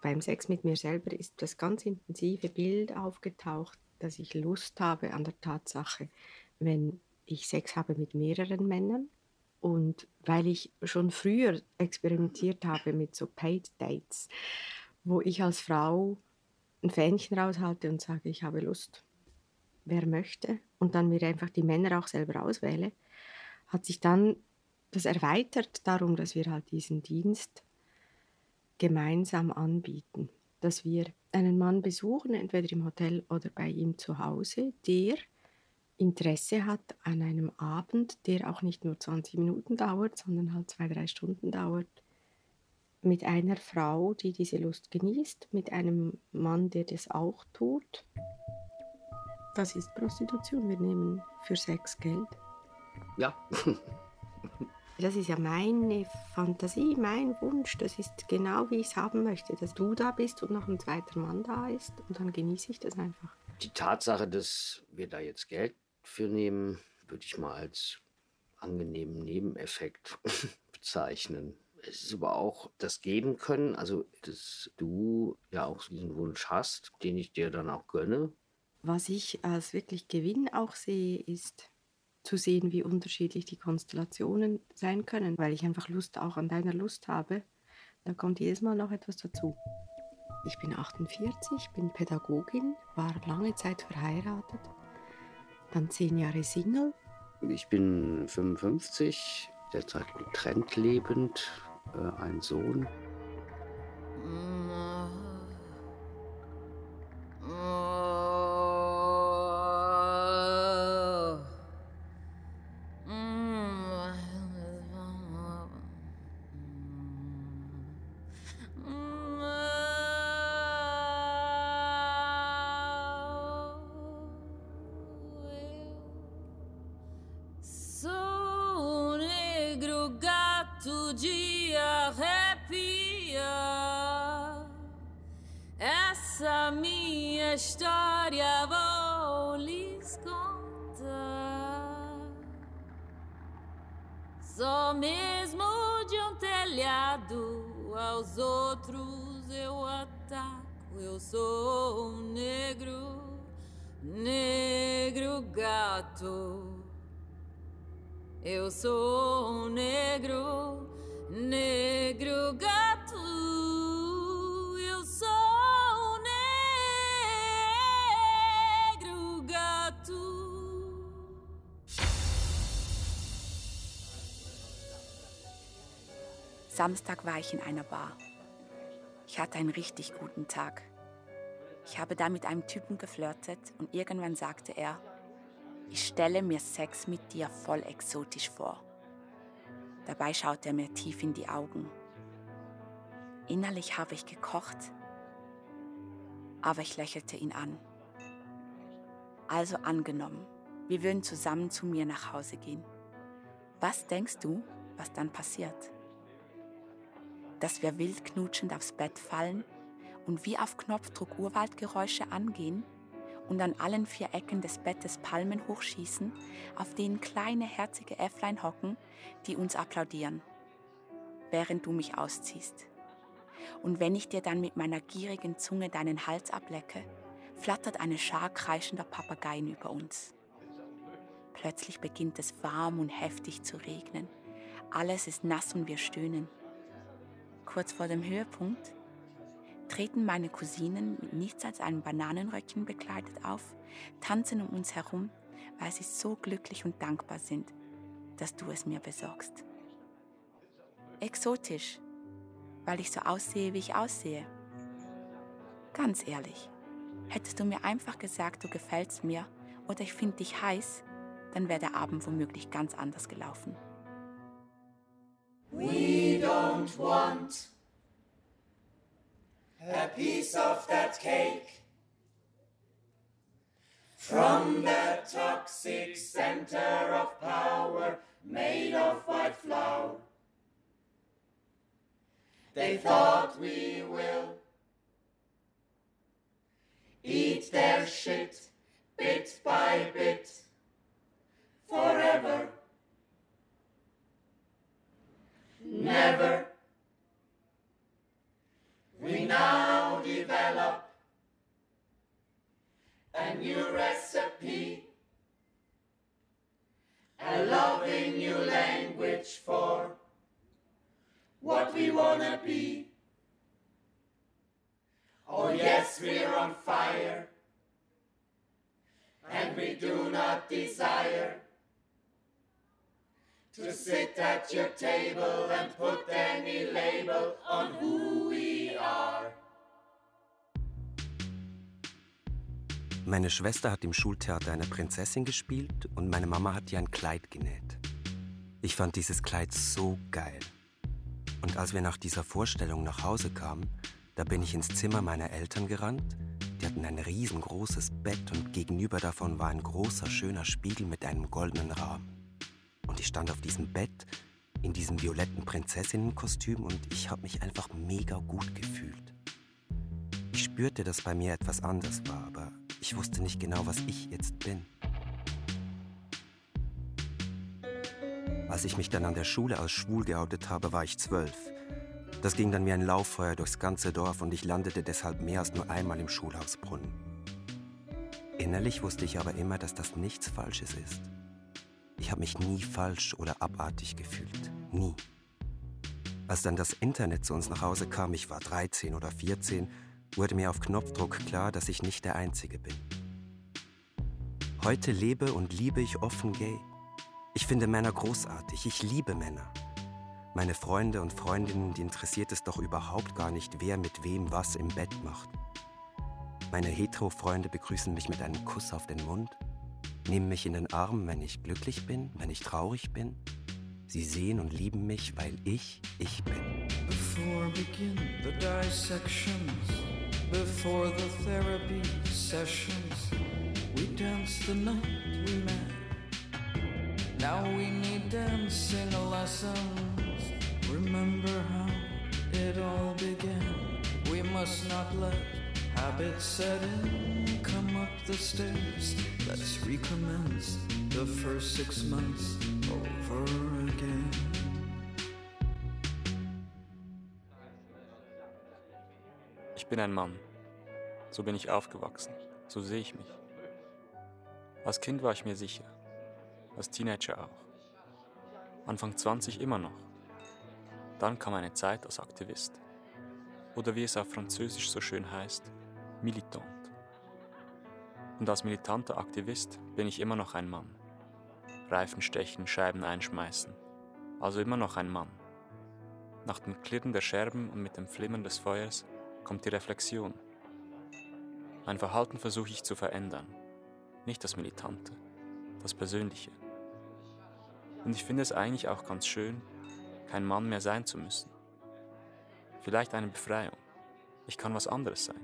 Beim Sex mit mir selber ist das ganz intensive Bild aufgetaucht, dass ich Lust habe an der Tatsache, wenn ich Sex habe mit mehreren Männern. Und weil ich schon früher experimentiert habe mit so Paid Dates, wo ich als Frau ein Fähnchen raushalte und sage, ich habe Lust, wer möchte, und dann mir einfach die Männer auch selber auswähle, hat sich dann das erweitert darum, dass wir halt diesen Dienst gemeinsam anbieten. Dass wir einen Mann besuchen, entweder im Hotel oder bei ihm zu Hause, der Interesse hat an einem Abend, der auch nicht nur zwanzig Minuten dauert, sondern halt zwei, drei Stunden dauert, mit einer Frau, die diese Lust genießt, mit einem Mann, der das auch tut. Das ist Prostitution. Wir nehmen für Sex Geld. Ja. Das ist ja meine Fantasie, mein Wunsch. Das ist genau, wie ich es haben möchte. Dass du da bist und noch ein zweiter Mann da ist. Und dann genieße ich das einfach. Die Tatsache, dass wir da jetzt Geld für nehmen, würde ich mal als angenehmen Nebeneffekt bezeichnen. Es ist aber auch das Geben können, also dass du ja auch diesen Wunsch hast, den ich dir dann auch gönne. Was ich als wirklich Gewinn auch sehe, ist zu sehen, wie unterschiedlich die Konstellationen sein können, weil ich einfach Lust auch an deiner Lust habe. Da kommt jedes Mal noch etwas dazu. Ich bin achtundvierzig, bin Pädagogin, war lange Zeit verheiratet, dann zehn Jahre Single. Ich bin fünfundfünfzig, derzeit getrennt lebend, äh, ein Sohn. De arrepiar, essa minha história vou lhes contar. Só mesmo de um telhado aos outros eu ataco. Eu sou um negro, negro gato. Eu sou um negro, negro gato. Eu sou um negro gato. Samstag war ich in einer Bar. Ich hatte einen richtig guten Tag. Ich habe da mit einem Typen geflirtet und irgendwann sagte er, ich stelle mir Sex mit dir voll exotisch vor. Dabei schaute er mir tief in die Augen. Innerlich habe ich gekocht, aber ich lächelte ihn an. Also angenommen, wir würden zusammen zu mir nach Hause gehen. Was denkst du, was dann passiert? Dass wir wild knutschend aufs Bett fallen und wie auf Knopfdruck Urwaldgeräusche angehen und an allen vier Ecken des Bettes Palmen hochschießen, auf denen kleine herzige Äfflein hocken, die uns applaudieren, während du mich ausziehst. Und wenn ich dir dann mit meiner gierigen Zunge deinen Hals ablecke, flattert eine Schar kreischender Papageien über uns. Plötzlich beginnt es warm und heftig zu regnen. Alles ist nass und wir stöhnen. Kurz vor dem Höhepunkt treten meine Cousinen mit nichts als einem Bananenröckchen bekleidet auf, tanzen um uns herum, weil sie so glücklich und dankbar sind, dass du es mir besorgst. Exotisch, weil ich so aussehe, wie ich aussehe. Ganz ehrlich, hättest du mir einfach gesagt, du gefällst mir oder ich finde dich heiß, dann wäre der Abend womöglich ganz anders gelaufen. We don't want a piece of that cake from the toxic center of power made of white flour. They thought we will eat their shit bit by bit forever. Never. We now we wanna be. Oh yes, we're on fire, and we do not desire to sit at your table and put any label on who we are. Meine Schwester hat im Schultheater eine Prinzessin gespielt und meine Mama hat ihr ein Kleid genäht. Ich fand dieses Kleid so geil. Und als wir nach dieser Vorstellung nach Hause kamen, da bin ich ins Zimmer meiner Eltern gerannt. Die hatten ein riesengroßes Bett und gegenüber davon war ein großer, schöner Spiegel mit einem goldenen Rahmen. Und ich stand auf diesem Bett in diesem violetten Prinzessinnenkostüm und ich habe mich einfach mega gut gefühlt. Ich spürte, dass bei mir etwas anders war, aber ich wusste nicht genau, was ich jetzt bin. Als ich mich dann an der Schule als schwul geoutet habe, war ich zwölf. Das ging dann wie ein Lauffeuer durchs ganze Dorf und ich landete deshalb mehr als nur einmal im Schulhausbrunnen. Innerlich wusste ich aber immer, dass das nichts Falsches ist. Ich habe mich nie falsch oder abartig gefühlt. Nie. Als dann das Internet zu uns nach Hause kam, ich war dreizehn oder vierzehn, wurde mir auf Knopfdruck klar, dass ich nicht der Einzige bin. Heute lebe und liebe ich offen gay. Ich finde Männer großartig, ich liebe Männer. Meine Freunde und Freundinnen, die interessiert es doch überhaupt gar nicht, wer mit wem was im Bett macht. Meine Hetero-Freunde begrüßen mich mit einem Kuss auf den Mund, nehmen mich in den Arm, wenn ich glücklich bin, wenn ich traurig bin. Sie sehen und lieben mich, weil ich, ich bin. Before begin the dissections, before the therapy sessions, we danced the night we met. Now we need dancing lessons. Remember how it all began. We must not let habits set in. Come up the stairs, let's recommence the first six months over again. Ich bin ein Mann. So bin ich aufgewachsen. So sehe ich mich. Als Kind war ich mir sicher. Als Teenager auch. Anfang zwanzig immer noch. Dann kam eine Zeit als Aktivist. Oder wie es auf Französisch so schön heißt, militant. Und als militanter Aktivist bin ich immer noch ein Mann. Reifen stechen, Scheiben einschmeißen. Also immer noch ein Mann. Nach dem Klirren der Scherben und mit dem Flimmern des Feuers kommt die Reflexion. Mein Verhalten versuche ich zu verändern. Nicht das Militante, das Persönliche. Und ich finde es eigentlich auch ganz schön, kein Mann mehr sein zu müssen. Vielleicht eine Befreiung. Ich kann was anderes sein.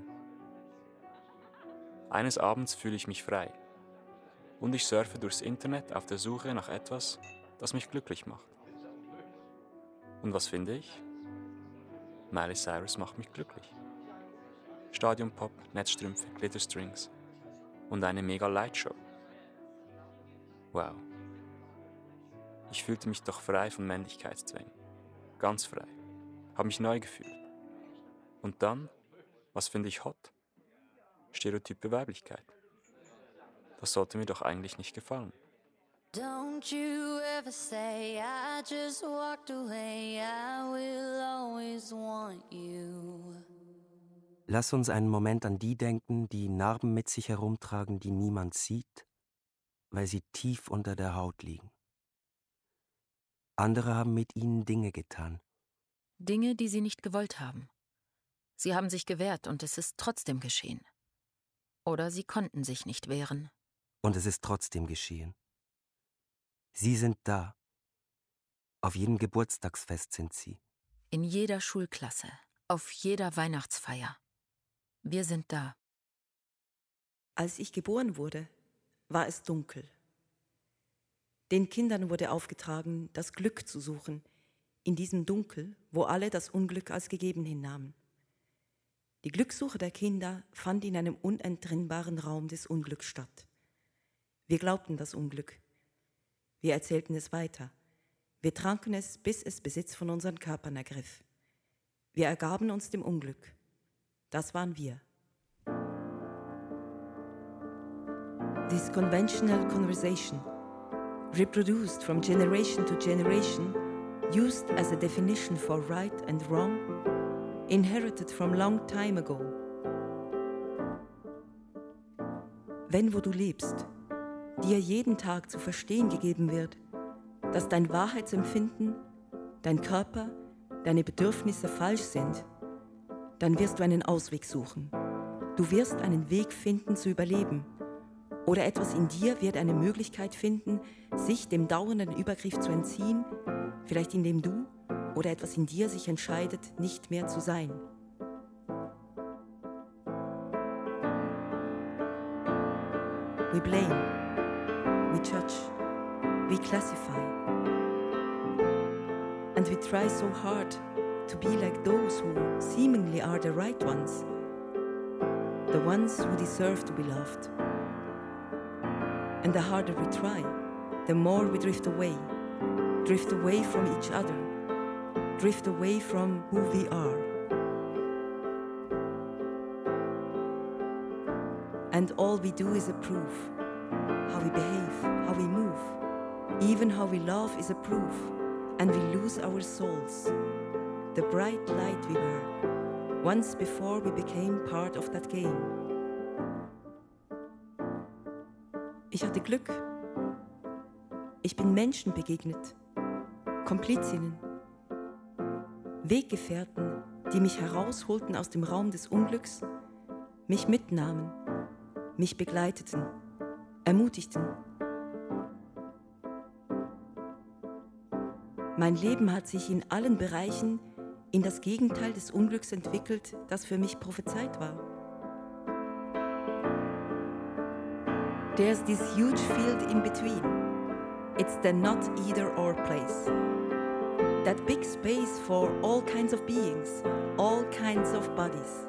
Eines Abends fühle ich mich frei. Und ich surfe durchs Internet auf der Suche nach etwas, das mich glücklich macht. Und was finde ich? Miley Cyrus macht mich glücklich. Stadionpop, Netzstrümpfe, Glitterstrings und eine mega Lightshow. Wow. Ich fühlte mich doch frei von Männlichkeitszwängen. Ganz frei. Habe mich neu gefühlt. Und dann, was finde ich hot? Stereotype Weiblichkeit. Das sollte mir doch eigentlich nicht gefallen. Don't you ever say I just walked away, I will always want you. Lass uns einen Moment an die denken, die Narben mit sich herumtragen, die niemand sieht, weil sie tief unter der Haut liegen. Andere haben mit ihnen Dinge getan. Dinge, die sie nicht gewollt haben. Sie haben sich gewehrt und es ist trotzdem geschehen. Oder sie konnten sich nicht wehren. Und es ist trotzdem geschehen. Sie sind da. Auf jedem Geburtstagsfest sind sie. In jeder Schulklasse, auf jeder Weihnachtsfeier. Wir sind da. Als ich geboren wurde, war es dunkel. Den Kindern wurde aufgetragen, das Glück zu suchen, in diesem Dunkel, wo alle das Unglück als gegeben hinnahmen. Die Glückssuche der Kinder fand in einem unentrinnbaren Raum des Unglücks statt. Wir glaubten das Unglück. Wir erzählten es weiter. Wir tranken es, bis es Besitz von unseren Körpern ergriff. Wir ergaben uns dem Unglück. Das waren wir. This conventional conversation, reproduced from generation to generation, used as a definition for right and wrong, inherited from long time ago. Wenn, wo du lebst, dir jeden Tag zu verstehen gegeben wird, dass dein Wahrheitsempfinden, dein Körper, deine Bedürfnisse falsch sind, dann wirst du einen Ausweg suchen. Du wirst einen Weg finden zu überleben. Oder etwas in dir wird eine Möglichkeit finden, sich dem dauernden Übergriff zu entziehen, vielleicht indem du oder etwas in dir sich entscheidet, nicht mehr zu sein. We blame, we judge, we classify. And we try so hard to be like those who seemingly are the right ones, the ones who deserve to be loved. And the harder we try, the more we drift away, drift away from each other, drift away from who we are. And all we do is approve. How we behave, how we move, even how we love is a proof. And we lose our souls, the bright light we were, once before we became part of that game. Ich hatte Glück. Ich bin Menschen begegnet, Komplizinnen, Weggefährten, die mich herausholten aus dem Raum des Unglücks, mich mitnahmen, mich begleiteten, ermutigten. Mein Leben hat sich in allen Bereichen in das Gegenteil des Unglücks entwickelt, das für mich prophezeit war. There's this huge field in between. It's the not either or place. That big space for all kinds of beings, all kinds of bodies.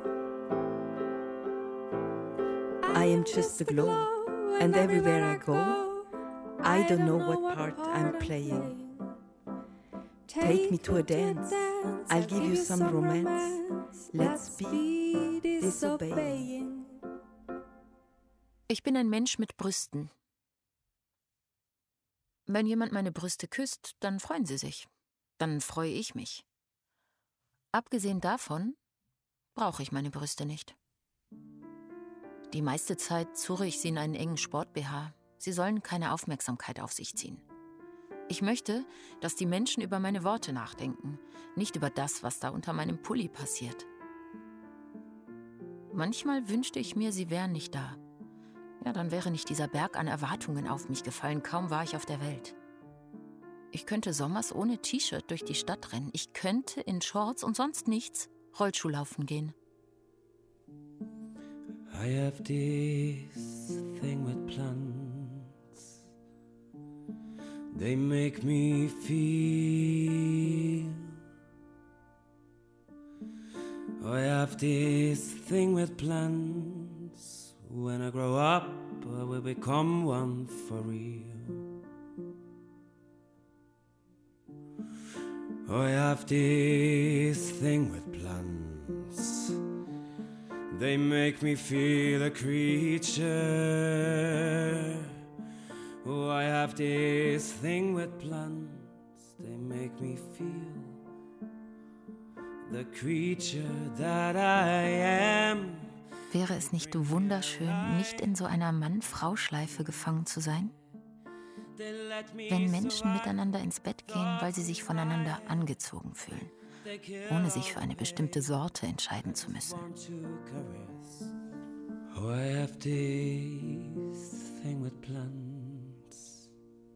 I am just a glow, and everywhere I go, I don't know what part I'm playing. Take me to a dance, I'll give you some romance. Let's be disobeying. Ich bin ein Mensch mit Brüsten. Wenn jemand meine Brüste küsst, dann freuen sie sich. Dann freue ich mich. Abgesehen davon brauche ich meine Brüste nicht. Die meiste Zeit zurre ich sie in einen engen Sport-B H. Sie sollen keine Aufmerksamkeit auf sich ziehen. Ich möchte, dass die Menschen über meine Worte nachdenken, nicht über das, was da unter meinem Pulli passiert. Manchmal wünschte ich mir, sie wären nicht da. Ja, dann wäre nicht dieser Berg an Erwartungen auf mich gefallen, kaum war ich auf der Welt. Ich könnte sommers ohne T-Shirt durch die Stadt rennen. Ich könnte in Shorts und sonst nichts Rollschuhlaufen gehen. I have this thing with plants. They make me feel. I have this thing with plants. When I grow up, I will become one for real. I have this thing with plants. They make me feel a creature. Oh, I have this thing with plants. They make me feel the creature that I am. Wäre es nicht wunderschön, nicht in so einer Mann-Frau-Schleife gefangen zu sein? Wenn Menschen miteinander ins Bett gehen, weil sie sich voneinander angezogen fühlen, ohne sich für eine bestimmte Sorte entscheiden zu müssen. Oh, I have this thing with plants.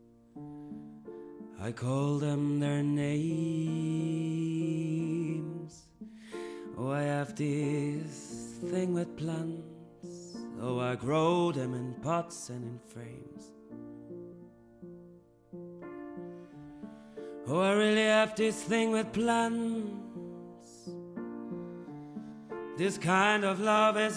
I call them their names. Oh, I have this thing with plants. Oh, I grow them in pots and in frames. Oh, I really have this thing with plants. This kind of love is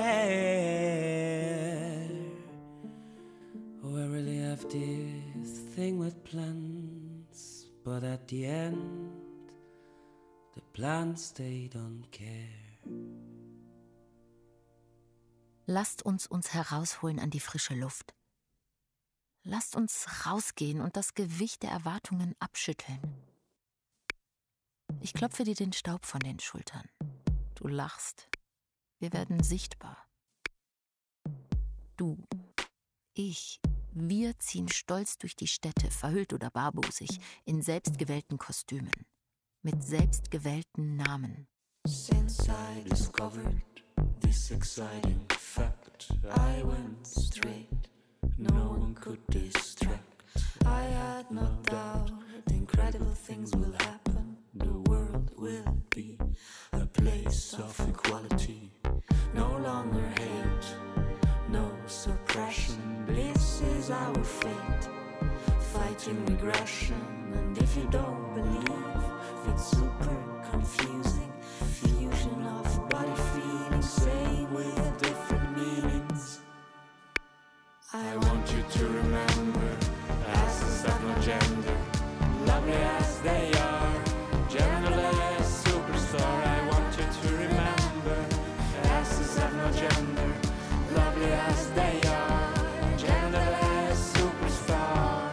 rare. Oh, I really have this thing with plants. But at the end, the plants, they don't care. Lasst uns uns herausholen an die frische Luft. Lasst uns rausgehen und das Gewicht der Erwartungen abschütteln. Ich klopfe dir den Staub von den Schultern. Du lachst. Wir werden sichtbar. Du, ich, wir ziehen stolz durch die Städte, verhüllt oder barbusig, in selbstgewählten Kostümen, mit selbstgewählten Namen. Since I discovered this exciting fact, I went straight, no one could distract. I had no doubt incredible things will happen. The world will be a place of equality. No longer hate, no suppression. This is our fate, fighting regression. And if you don't believe, it's super confusing. Fusion of body feelings, same with different meanings. I want you to remember, asses have no gender, lovely as they are, genderless superstar. I want you to remember, asses have no gender, lovely as they are, genderless superstar.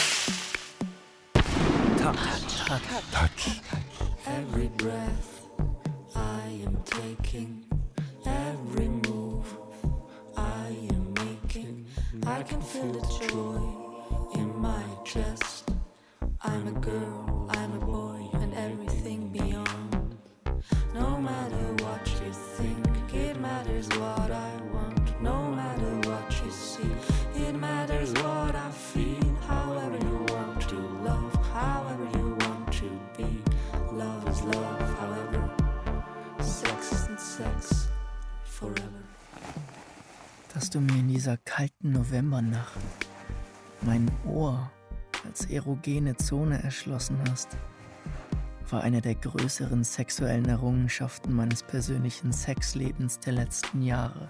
Touch, touch, touch. Every breath I am taking, every move I am making, I can feel the joy in my chest. I'm a girl, I'm a boy, and everything beyond. No matter what you think, it matters what I want. No matter what you see, it matters what I feel. However you want to love, however you want to be. Love is love, however. Sex isn't sex, forever. Dass du mir in dieser kalten Novembernacht mein Ohr als erogene Zone erschlossen hast, war eine der größeren sexuellen Errungenschaften meines persönlichen Sexlebens der letzten Jahre.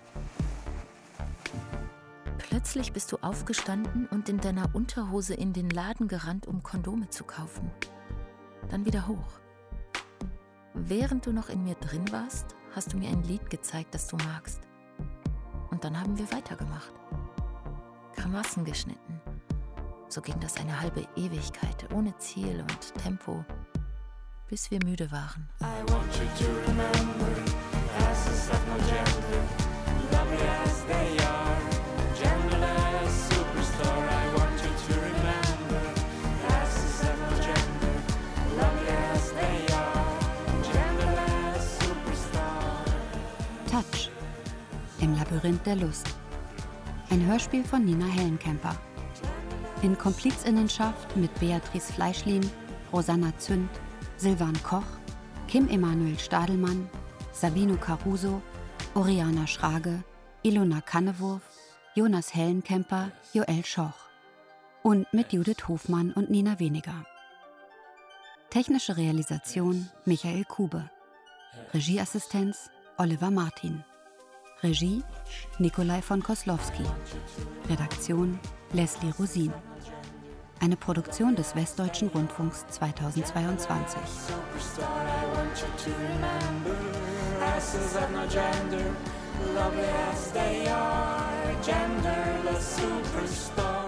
Plötzlich bist du aufgestanden und in deiner Unterhose in den Laden gerannt, um Kondome zu kaufen. Dann wieder hoch. Während du noch in mir drin warst, hast du mir ein Lied gezeigt, das du magst. Und dann haben wir weitergemacht. Grimassen geschnitten. So ging das eine halbe Ewigkeit, ohne Ziel und Tempo, bis wir müde waren. I want you to remember, asses have no gender, lovely as they are, genderless superstar. I want you to remember, asses have no gender, lovely as they are, genderless superstar. Touch. Im Labyrinth der Lust. Ein Hörspiel von Nina Hellenkemper. In Komplizinnenschaft mit Beatrice Fleischlin, Rosanna Zünd, Silvan Koch, Kim Emanuel Stadelmann, Sabino Caruso, Oriana Schrage, Ilona Kannewurf, Jonas Hellenkemper, Joel Schoch. Und mit Judith Hofmann und Nina Weniger. Technische Realisation Michael Kube. Regieassistenz Oliver Martin. Regie Nikolai von Koslowski. Redaktion Leslie Rosin. Eine Produktion des Westdeutschen Rundfunks zweitausendzweiundzwanzig. Superstar, I want you to remember, asses have no gender, lovely as they are, genderless superstar.